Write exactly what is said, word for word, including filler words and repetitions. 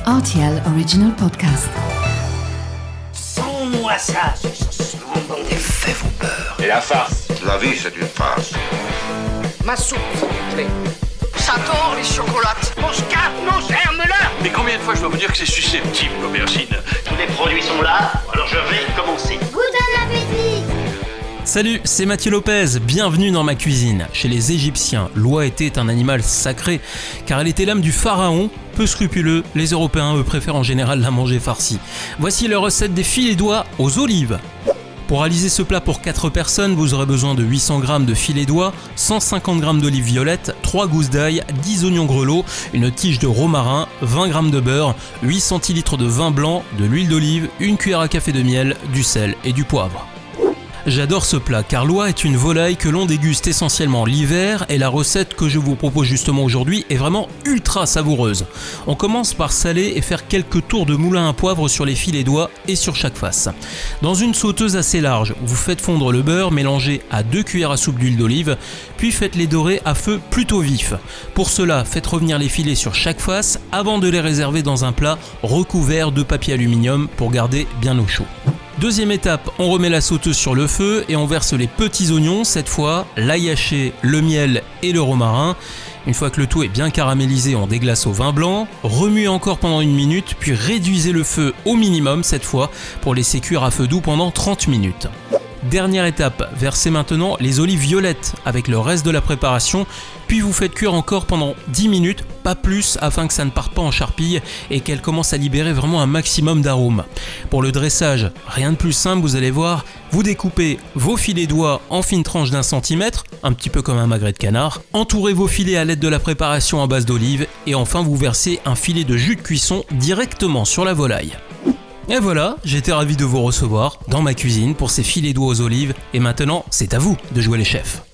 R T L Original Podcast. Sans-moi ça, c'est bon. Et fait vos peurs. Et la farce. La vie, c'est une farce. Ma soupe, s'il vous plaît. J'adore les chocolates. Mon scarpe, mon germe-là. Mais combien de fois je dois vous dire que c'est susceptible, l'aubergine? Tous les produits sont là, alors je vais commencer. Bon appétit! Salut, c'est Mathieu Lopez, bienvenue dans ma cuisine. Chez les Égyptiens, l'oie était un animal sacré, car elle était l'âme du pharaon. Peu scrupuleux, les Européens eux préfèrent en général la manger farcie. Voici la recette des filets d'oie aux olives. Pour réaliser ce plat pour quatre personnes, vous aurez besoin de huit cents grammes de filets d'oie, cent cinquante grammes d'olives violettes, trois gousses d'ail, dix oignons grelots, une tige de romarin, vingt grammes de beurre, huit centilitres de vin blanc, de l'huile d'olive, une cuillère à café de miel, du sel et du poivre. J'adore ce plat car l'oie est une volaille que l'on déguste essentiellement l'hiver et la recette que je vous propose justement aujourd'hui est vraiment ultra savoureuse. On commence par saler et faire quelques tours de moulin à poivre sur les filets d'oie et sur chaque face. Dans une sauteuse assez large, vous faites fondre le beurre mélangé à deux cuillères à soupe d'huile d'olive, puis faites-les dorer à feu plutôt vif. Pour cela, faites revenir les filets sur chaque face avant de les réserver dans un plat recouvert de papier aluminium pour garder bien au chaud. Deuxième étape, on remet la sauteuse sur le feu et on verse les petits oignons, cette fois l'ail haché, le miel et le romarin. Une fois que le tout est bien caramélisé, on déglace au vin blanc, remuez encore pendant une minute, puis réduisez le feu au minimum cette fois pour laisser cuire à feu doux pendant trente minutes. Dernière étape, versez maintenant les olives violettes avec le reste de la préparation, puis vous faites cuire encore pendant dix minutes, pas plus, afin que ça ne parte pas en charpille et qu'elle commence à libérer vraiment un maximum d'arômes. Pour le dressage, rien de plus simple, vous allez voir, vous découpez vos filets d'oie en fines tranches d'un centimètre, un petit peu comme un magret de canard, entourez vos filets à l'aide de la préparation à base d'olive et enfin vous versez un filet de jus de cuisson directement sur la volaille. Et voilà, j'étais ravi de vous recevoir dans ma cuisine pour ces filets d'oie aux olives et maintenant c'est à vous de jouer les chefs.